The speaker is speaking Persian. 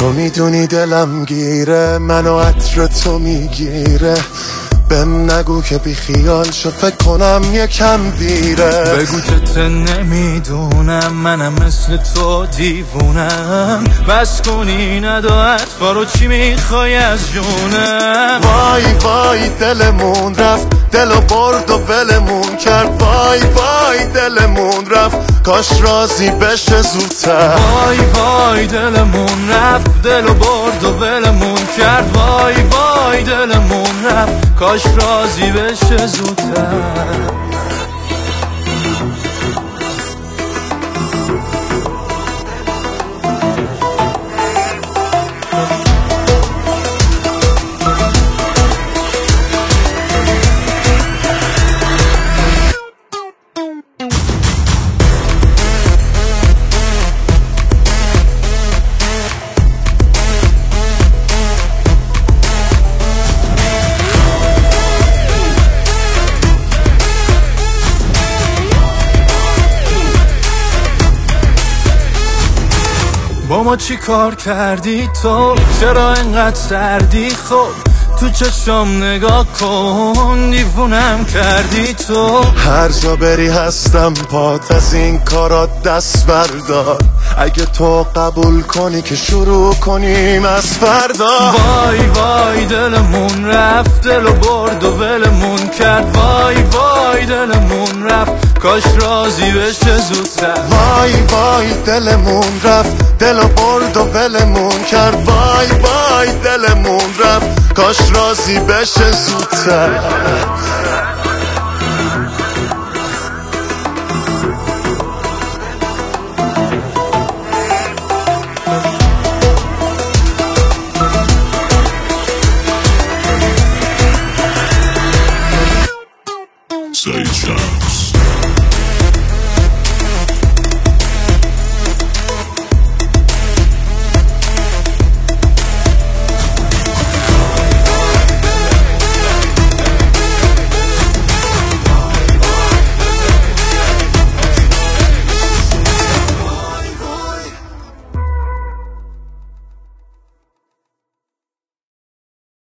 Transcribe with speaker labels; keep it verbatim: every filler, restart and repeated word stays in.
Speaker 1: تو میدونی دلم گیره، منو عطر تو میگیره. بهم نگو که بی خیال شو، فکر کنم یکم دیره.
Speaker 2: بگو که ته نمیدونم منم مثل تو دیوونم. بس کنی ندا اطفا رو، چی میخوای از جونم؟
Speaker 1: وای وای دلمون رفت، دلو برد و ولمون کرد. وای وای دلمون رفت، کاش راضی بشه زودتر.
Speaker 2: وای وای دلمون رفت، دلو برد و ولمون کرد. وای وای دلمون رفت، کاش راضی بشه زودتر. با ما چی کار کردی تو؟ چرا انقدر سردی؟ خب تو چشم نگاه کن، دیوونم کردی تو.
Speaker 1: هر جا بری هستم پات، از این کارات دست بردار. اگه تو قبول کنی که شروع کنیم از فردا.
Speaker 2: وای وای دلمون رفت، دلو برد و ولمون کرد. وای وای دلمون رفت، کاش راضی بشه زودتر.
Speaker 1: وای وای دلمون رفت، دلو برد و ولمون کرد. وای وای دلمون رفت، کاش راضی بشه زودتر.